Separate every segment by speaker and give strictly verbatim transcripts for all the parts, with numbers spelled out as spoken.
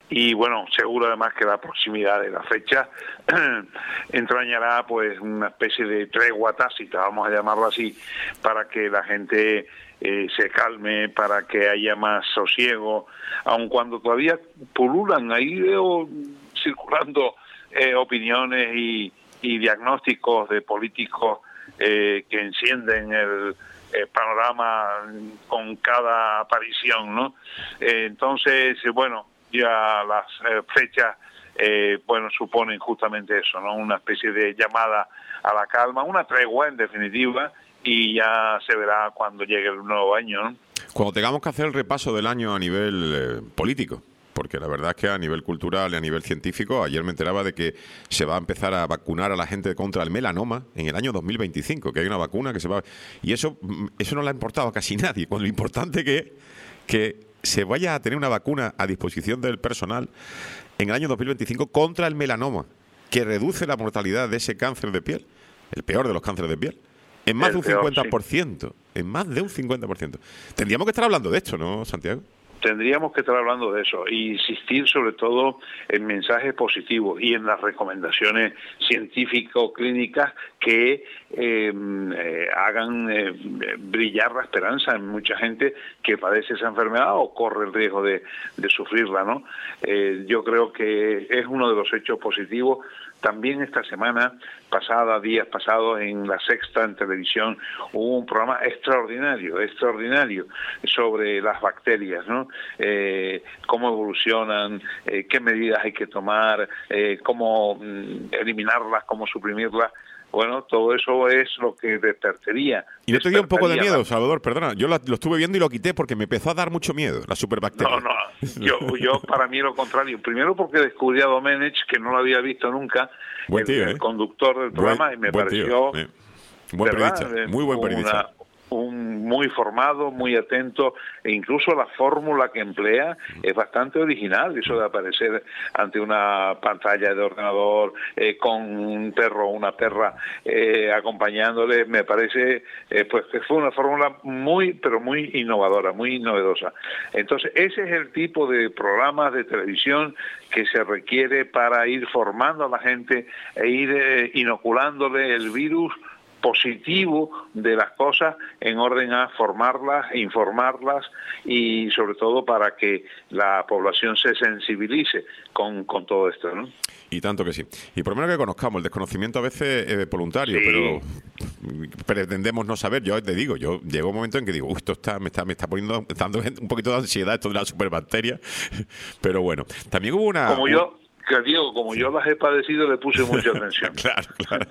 Speaker 1: Y bueno, seguro además que la proximidad de la fecha entrañará pues una especie de tregua tácita, vamos a llamarlo así, para que la gente eh, se calme, para que haya más sosiego, aun cuando todavía pululan, ahí veo circulando eh, opiniones y, y diagnósticos de políticos eh, que encienden el Eh, panorama con cada aparición, ¿no? Eh, entonces, bueno, ya las eh, fechas, eh, bueno, suponen justamente eso, ¿no? Una especie de llamada a la calma, una tregua en definitiva, y ya se verá cuando llegue el nuevo año, ¿no?
Speaker 2: Cuando tengamos que hacer el repaso del año a nivel eh, político, porque la verdad es que a nivel cultural y a nivel científico, ayer me enteraba de que se va a empezar a vacunar a la gente contra el melanoma en el año dos mil veinticinco, que hay una vacuna que se va... Y eso eso no le ha importado a casi nadie, cuando lo importante que es que se vaya a tener una vacuna a disposición del personal en el año dos mil veinticinco contra el melanoma, que reduce la mortalidad de ese cáncer de piel, el peor de los cánceres de piel, en más
Speaker 1: El
Speaker 2: de un
Speaker 1: peor,
Speaker 2: cincuenta por ciento.
Speaker 1: Sí.
Speaker 2: En más de un cincuenta por ciento. Tendríamos que estar hablando de esto, ¿no, Santiago?
Speaker 1: Tendríamos que estar hablando de eso y insistir sobre todo en mensajes positivos y en las recomendaciones científico-clínicas que eh, eh, hagan eh, brillar la esperanza en mucha gente que padece esa enfermedad o corre el riesgo de, de sufrirla, ¿no? Eh, yo creo que es uno de los hechos positivos. También esta semana pasada, días pasados, en La Sexta, en televisión, hubo un programa extraordinario, extraordinario, sobre las bacterias, ¿no? Eh, cómo evolucionan, eh, qué medidas hay que tomar, eh, cómo mm, eliminarlas, cómo suprimirlas. Bueno, todo eso es lo que despertaría.
Speaker 2: ¿Y no te dio un poco de miedo,
Speaker 1: la...
Speaker 2: Salvador? Perdona, yo lo, lo estuve viendo y lo quité porque me empezó a dar mucho miedo, la superbacteria.
Speaker 1: No, no, yo, yo para mí lo contrario. Primero porque descubrí a Domenech, que no lo había visto nunca,
Speaker 2: buen tío,
Speaker 1: el, el
Speaker 2: ¿eh?
Speaker 1: conductor del programa,
Speaker 2: buen,
Speaker 1: y me
Speaker 2: buen
Speaker 1: pareció...
Speaker 2: Tío, eh. Buen
Speaker 1: ¿verdad?
Speaker 2: periodista, muy buen periodista.
Speaker 1: Una, un muy formado, muy atento, e incluso la fórmula que emplea es bastante original, eso de aparecer ante una pantalla de ordenador eh, con un perro o una perra eh, acompañándole, me parece eh, pues que fue una fórmula muy, pero muy innovadora, muy novedosa. Entonces, ese es el tipo de programas de televisión que se requiere para ir formando a la gente e ir eh, inoculándole el virus positivo de las cosas en orden a formarlas, informarlas y sobre todo para que la población se sensibilice con, con todo esto, ¿no?
Speaker 2: Y tanto que sí. Y por lo menos que conozcamos, el desconocimiento a veces es voluntario,
Speaker 1: sí.
Speaker 2: pero pretendemos no saber. Yo te digo, yo llegó un momento en que digo, uy, esto está, me está, me está poniendo, está dando un poquito de ansiedad esto de la superbacteria, pero bueno, también hubo una...
Speaker 1: Como yo... que Diego, como yo las he padecido, le puse mucha atención.
Speaker 2: Claro, claro.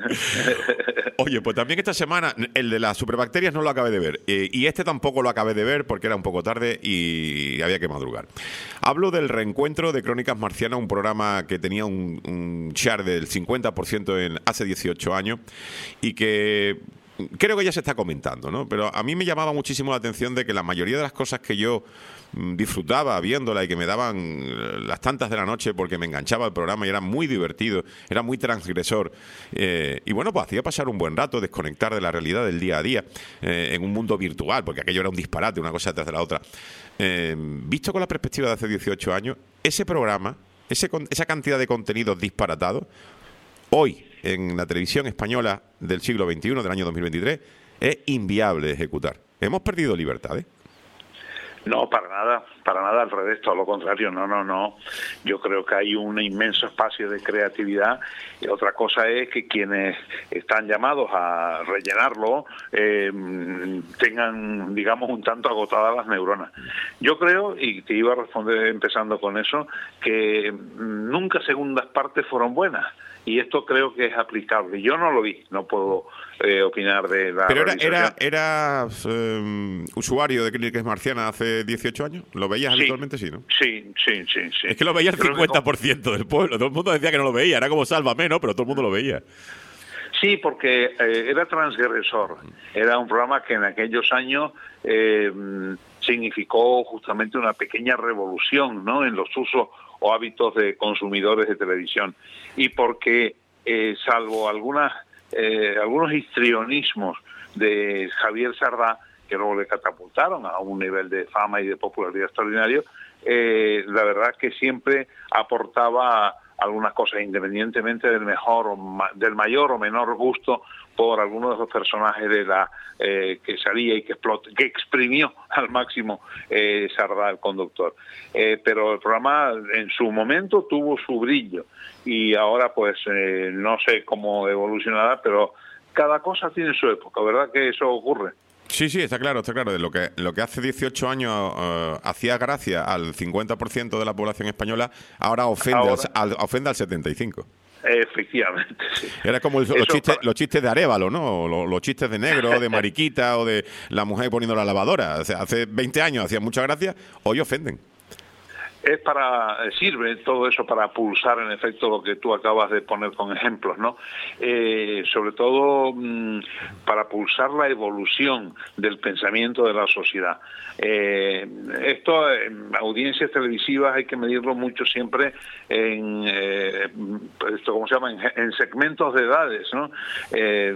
Speaker 2: Oye, pues también esta semana, el de las superbacterias no lo acabé de ver. Eh, y este tampoco lo acabé de ver porque era un poco tarde y había que madrugar. Hablo del reencuentro de Crónicas Marcianas, un programa que tenía un, un share del cincuenta por ciento en, hace dieciocho años y que... creo que ya se está comentando, ¿no? Pero a mí me llamaba muchísimo la atención de que la mayoría de las cosas que yo disfrutaba viéndola y que me daban las tantas de la noche porque me enganchaba el programa y era muy divertido, era muy transgresor eh, y bueno, pues hacía pasar un buen rato, desconectar de la realidad del día a día eh, en un mundo virtual, porque aquello era un disparate, una cosa detrás de la otra. Eh, visto con la perspectiva de hace dieciocho años, ese programa, ese, esa cantidad de contenidos disparatados, hoy en la televisión española del siglo veintiuno, del año dos mil veintitrés, es inviable de ejecutar. ¿Hemos perdido libertades?
Speaker 1: No, para nada, para nada, al revés, todo lo contrario, no, no, no. Yo creo que hay un inmenso espacio de creatividad y otra cosa es que quienes están llamados a rellenarlo eh, tengan, digamos, un tanto agotadas las neuronas. Yo creo, y te iba a responder empezando con eso, que nunca segundas partes fueron buenas. Y esto creo que es aplicable. Yo no lo vi, no puedo eh, opinar de la
Speaker 2: Pero era, era, eras eh, usuario de Crónicas Marcianas hace dieciocho años. ¿Lo veías
Speaker 1: sí,
Speaker 2: habitualmente? Sí, ¿no?
Speaker 1: Sí, sí, sí, sí.
Speaker 2: Es que lo veía el
Speaker 1: creo
Speaker 2: cincuenta por ciento del pueblo. Todo el mundo decía que no lo veía. Era como Sálvame, ¿no? Pero todo el mundo lo veía.
Speaker 1: Sí, porque eh, era transgresor. Era un programa que en aquellos años eh, significó justamente una pequeña revolución, ¿no?, en los usos o hábitos de consumidores de televisión. Y porque, eh, salvo algunas eh, algunos histrionismos de Javier Sardá, que luego le catapultaron a un nivel de fama y de popularidad extraordinario, eh, la verdad que siempre aportaba algunas cosas, independientemente del mejor o ma del mayor o menor gusto por algunos de los personajes de la eh, que salía y que explotó, que exprimió al máximo eh, Sardá, el conductor. Eh, pero el programa en su momento tuvo su brillo y ahora pues eh, no sé cómo evolucionará, pero cada cosa tiene su época, ¿verdad que eso ocurre?
Speaker 2: Sí, sí, está claro, está claro. De lo que lo que hace dieciocho años uh, hacía gracia al cincuenta por ciento de la población española, ahora ofende, ahora, al, al, ofende al setenta y cinco por ciento.
Speaker 1: Efectivamente, sí.
Speaker 2: Era como el, los, chistes, para... los chistes de Arévalo, ¿no? Los, los chistes de negro, de mariquita o de la mujer poniendo la lavadora. O sea, hace veinte años hacían mucha gracia, hoy ofenden.
Speaker 1: Es para, sirve todo eso para pulsar en efecto lo que tú acabas de poner con ejemplos, ¿no? Eh, sobre todo mmm, para pulsar la evolución del pensamiento de la sociedad. Eh, esto en audiencias televisivas hay que medirlo mucho siempre en, eh, esto, ¿cómo se llama? En, en segmentos de edades, ¿no? Eh,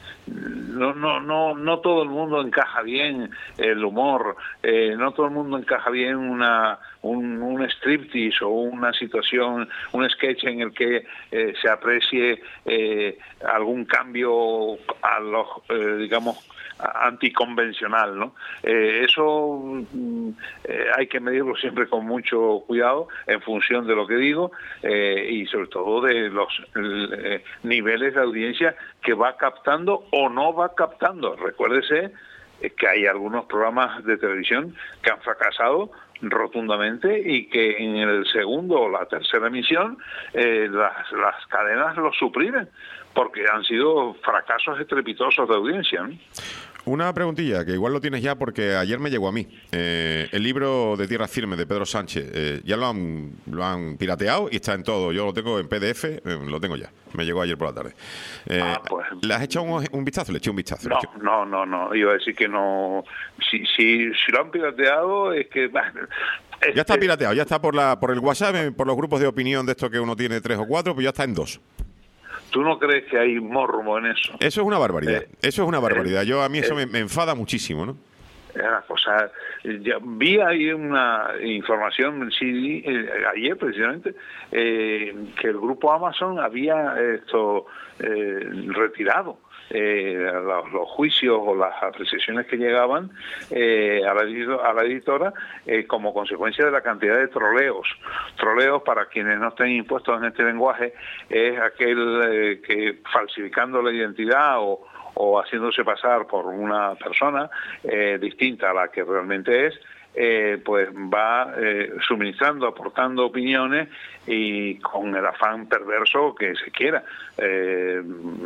Speaker 1: no, no, no, no todo el mundo encaja bien el humor, eh, no todo el mundo encaja bien una un, un striptease o una situación, un sketch en el que eh, se aprecie eh, algún cambio a los, eh, digamos, anticonvencional, ¿no? Eh, eso eh, hay que medirlo siempre con mucho cuidado en función de lo que digo eh, y sobre todo de los eh, niveles de audiencia que va captando o no va captando. Recuérdese que hay algunos programas de televisión que han fracasado rotundamente y que en el segundo o la tercera emisión eh, las, las cadenas los suprimen porque han sido fracasos estrepitosos de audiencia, ¿no?
Speaker 2: Una preguntilla, que igual lo tienes ya porque ayer me llegó a mí. Eh, el libro de Tierra Firme de Pedro Sánchez, eh, ya lo han, lo han pirateado y está en todo. Yo lo tengo en P D F, eh, lo tengo ya. Me llegó ayer por la tarde. Eh, ah, pues, ¿Le has echado un, un vistazo? Le eché un vistazo.
Speaker 1: No, no, no, no. Iba a decir que no. Si, si, si lo han pirateado, es que...
Speaker 2: Este... Ya está pirateado, ya está por, la, por el WhatsApp, por los grupos de opinión de esto que uno tiene tres o cuatro, pues ya está en dos.
Speaker 1: ¿Tú no crees que hay morbo en eso?
Speaker 2: Eso es una barbaridad. Eh, eso es una barbaridad. Yo a mí eso eh, me, me enfada muchísimo, ¿no?
Speaker 1: Es una cosa. Ya vi ahí una información, sí, eh, ayer precisamente, eh, que el grupo Amazon había esto eh, retirado eh, los, los juicios o las apreciaciones que llegaban eh, a, la, a la editora eh, como consecuencia de la cantidad de troleos. Troleos, para quienes no estén impuestos en este lenguaje, es aquel eh, que falsificando la identidad o o haciéndose pasar por una persona eh, distinta a la que realmente es, eh, pues va eh, suministrando, aportando opiniones y con el afán perverso que se quiera. Eh,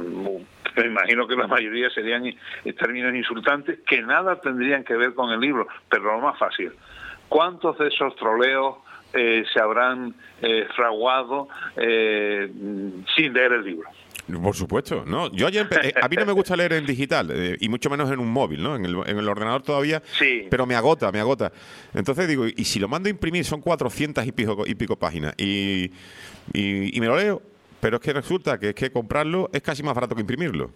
Speaker 1: me imagino que la mayoría serían términos insultantes que nada tendrían que ver con el libro, pero lo más fácil. ¿Cuántos de esos troleos eh, se habrán eh, fraguado eh, sin leer el libro?
Speaker 2: Por supuesto, no. Yo ayer eh, a mí no me gusta leer en digital eh, y mucho menos en un móvil, ¿no? En el, en el ordenador todavía,
Speaker 1: sí.
Speaker 2: Pero me agota, me agota. Entonces digo, y si lo mando a imprimir son cuatrocientas y pico, y pico páginas y, y, y me lo leo, pero es que resulta que es que comprarlo es casi más barato que imprimirlo.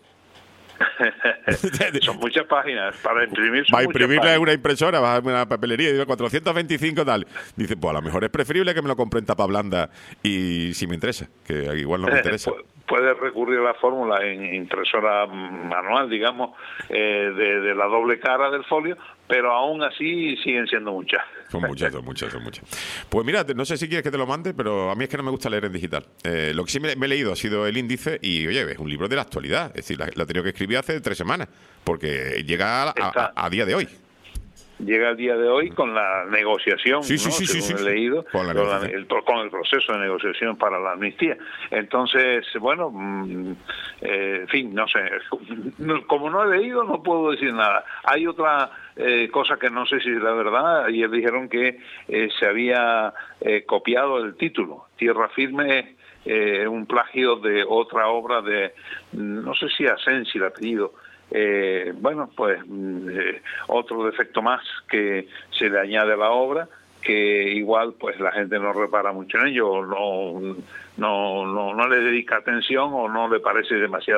Speaker 1: Son muchas páginas para imprimir.
Speaker 2: Va a imprimirle una impresora, va a una papelería y dice cuatrocientos veinticinco tal. Dice, pues a lo mejor es preferible que me lo compre en tapa blanda y si me interesa, que igual no me interesa.
Speaker 1: Puedes recurrir a la fórmula en impresora manual, digamos, eh, de, de la doble cara del folio, pero aún así siguen siendo muchas.
Speaker 2: Son muchas, son muchas, son muchas. Pues mira, no sé si quieres que te lo mande, pero a mí es que no me gusta leer en digital. Eh, lo que sí me, me he leído ha sido el índice y, oye, es un libro de la actualidad. Es decir, lo he tenido que escribir hace tres semanas, porque llega a, a, a día de hoy.
Speaker 1: Llega el día de hoy con la negociación,
Speaker 2: sí, sí,
Speaker 1: ¿no?
Speaker 2: sí,
Speaker 1: Según
Speaker 2: sí, sí,
Speaker 1: he leído,
Speaker 2: con, la
Speaker 1: con, la, el, con el proceso de negociación para la amnistía. Entonces, bueno, mmm, eh, en fin, no sé, como no he leído no puedo decir nada. Hay otra eh, cosa que no sé si es la verdad. Ayer dijeron que eh, se había eh, copiado el título. Tierra Firme es eh, un plagio de otra obra de, no sé si Asensi el apellido. Eh, bueno, pues eh, otro defecto más que se le añade a la obra, que igual pues la gente no repara mucho en ello, no, no, no, no le dedica atención o no le parece demasiado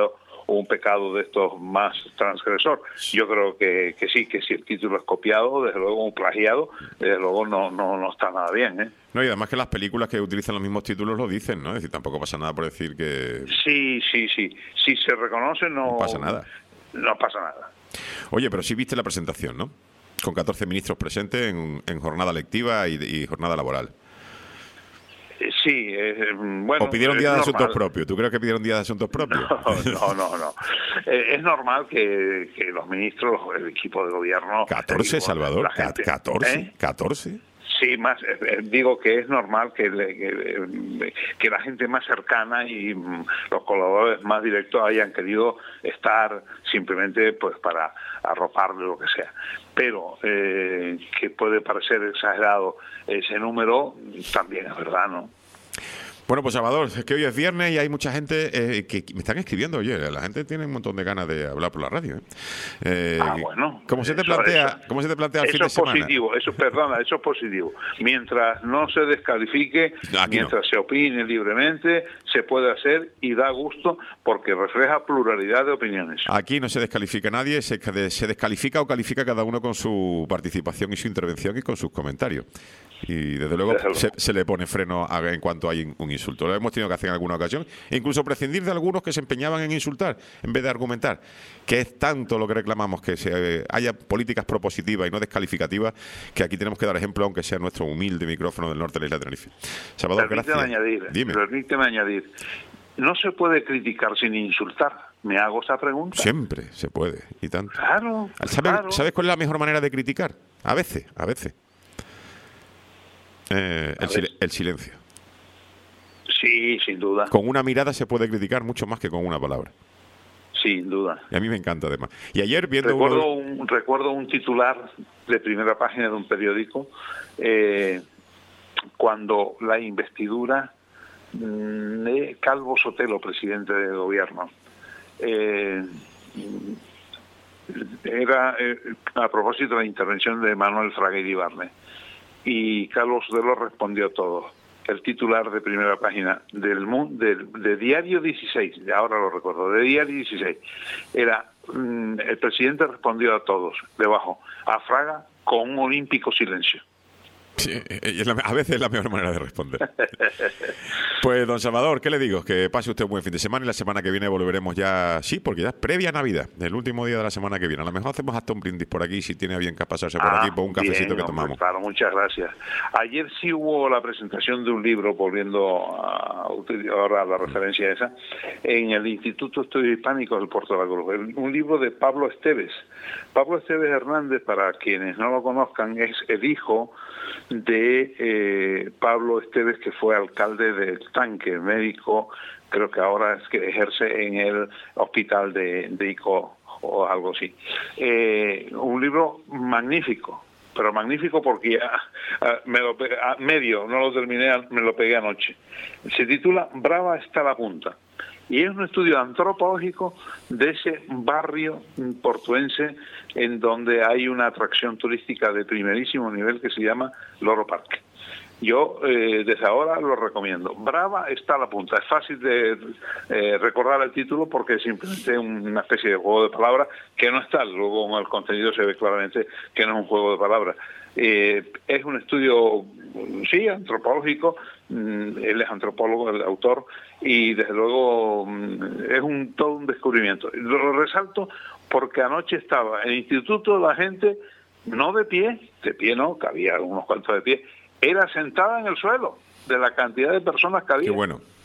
Speaker 1: o un pecado de estos más transgresor. Yo creo que, que sí, que si el título es copiado, desde luego un plagiado, desde luego no, no, no está nada bien, ¿eh?
Speaker 2: No, y además que las películas que utilizan los mismos títulos lo dicen, ¿no? Es decir, tampoco pasa nada por decir que...
Speaker 1: Sí, sí, sí. Si se reconoce, no...
Speaker 2: No pasa nada.
Speaker 1: No pasa nada.
Speaker 2: Oye, pero sí viste la presentación, ¿no? Con catorce ministros presentes en, en jornada lectiva y, y jornada laboral.
Speaker 1: Sí, eh, bueno...
Speaker 2: ¿O pidieron día de
Speaker 1: normal.
Speaker 2: asuntos propios? ¿Tú crees que pidieron día de asuntos propios?
Speaker 1: No, no, no. no. Eh, es normal que, que los ministros, el equipo de gobierno...
Speaker 2: ¿catorce,
Speaker 1: digo,
Speaker 2: Salvador?
Speaker 1: Gente,
Speaker 2: ¿catorce?
Speaker 1: ¿eh?
Speaker 2: ¿catorce?
Speaker 1: Sí, más eh, digo que es normal que, le, que, que la gente más cercana y mm, los colaboradores más directos hayan querido estar simplemente pues para arroparle lo que sea. Pero eh, que puede parecer exagerado ese número, también es verdad, ¿no?
Speaker 2: Bueno, pues Salvador, es que hoy es viernes y hay mucha gente eh, que me están escribiendo. Oye, la gente tiene un montón de ganas de hablar por la radio. ¿eh? Eh,
Speaker 1: ah, bueno.
Speaker 2: ¿Cómo se te
Speaker 1: eso,
Speaker 2: plantea,
Speaker 1: eso,
Speaker 2: ¿cómo se te plantea el
Speaker 1: eso
Speaker 2: fin de semana?
Speaker 1: Eso es positivo, eso, perdona, eso es positivo. Mientras no se descalifique,
Speaker 2: Aquí
Speaker 1: mientras
Speaker 2: no.
Speaker 1: se opine libremente, se puede hacer y da gusto porque refleja pluralidad de opiniones.
Speaker 2: Aquí no se descalifica a nadie, se, se descalifica o califica cada uno con su participación y su intervención y con sus comentarios. Y desde luego se, se le pone freno a, en cuanto hay un insulto. Lo hemos tenido que hacer en alguna ocasión, e incluso prescindir de algunos que se empeñaban en insultar en vez de argumentar, que es tanto lo que reclamamos, que se, eh, haya políticas propositivas y no descalificativas, que aquí tenemos que dar ejemplo, aunque sea nuestro humilde micrófono del norte de la isla de Tenerife. Salvador,
Speaker 1: permíteme
Speaker 2: gracias.
Speaker 1: Añadir,
Speaker 2: Dime.
Speaker 1: Permíteme añadir, no se puede criticar sin insultar. Me hago esa pregunta.
Speaker 2: Siempre se puede, y tanto.
Speaker 1: Claro,
Speaker 2: ¿Sabes,
Speaker 1: claro.
Speaker 2: ¿Sabes cuál es la mejor manera de criticar? A veces, a veces. Eh, el, sil el silencio.
Speaker 1: Sí, sin duda.
Speaker 2: Con una mirada se puede criticar mucho más que con una palabra.
Speaker 1: Sin duda.
Speaker 2: Y a mí me encanta, además. Y ayer viendo...
Speaker 1: Recuerdo,
Speaker 2: uno...
Speaker 1: un, recuerdo un titular de primera página de un periódico eh, cuando la investidura de Calvo Sotelo, presidente del gobierno, eh, era eh, a propósito de la intervención de Manuel Fraga Iribarne. Y Carlos Sotelo respondió todo. El titular de primera página del, del de Diario dieciséis, ahora lo recuerdo, de Diario dieciséis, era, mmm, el presidente respondió a todos, debajo, a Fraga con un olímpico silencio.
Speaker 2: Sí, es la, a veces es la mejor manera de responder. Pues, don Salvador, ¿qué le digo? Que pase usted un buen fin de semana y la semana que viene volveremos ya, sí, porque ya es previa Navidad, el último día de la semana que viene. A lo mejor hacemos hasta un brindis por aquí, si tiene a bien que pasarse por
Speaker 1: ah,
Speaker 2: aquí, por un cafecito
Speaker 1: bien,
Speaker 2: que tomamos.
Speaker 1: Hombre, claro, muchas gracias. Ayer sí hubo la presentación de un libro, volviendo a ahora a la referencia esa, en el Instituto Estudios Hispánicos del Puerto de la Cruz, un libro de Pablo Esteves. Pablo Esteves Hernández, para quienes no lo conozcan, es el hijo de eh, Pablo Esteves, que fue alcalde del Tanque, médico, creo que ahora es que ejerce en el hospital de, de Ico o algo así. Eh, un libro magnífico, pero magnífico porque ya uh, me lo pegué, a medio, no lo terminé, me lo pegué anoche. Se titula Brava está la punta. Y es un estudio antropológico de ese barrio portuense en donde hay una atracción turística de primerísimo nivel que se llama Loro Parque. Yo eh, desde ahora lo recomiendo. Brava está la punta. Es fácil de eh, recordar el título porque es simplemente una especie de juego de palabras que no está. Luego en el contenido se ve claramente que no es un juego de palabras. Eh, es un estudio, sí, antropológico. Él es antropólogo, el autor, y desde luego es un todo un descubrimiento. Lo resalto porque anoche estaba en el instituto la gente no de pie, de pie no, que había unos cuantos de pie, era sentada en el suelo de la cantidad de personas que había.
Speaker 2: Qué bueno.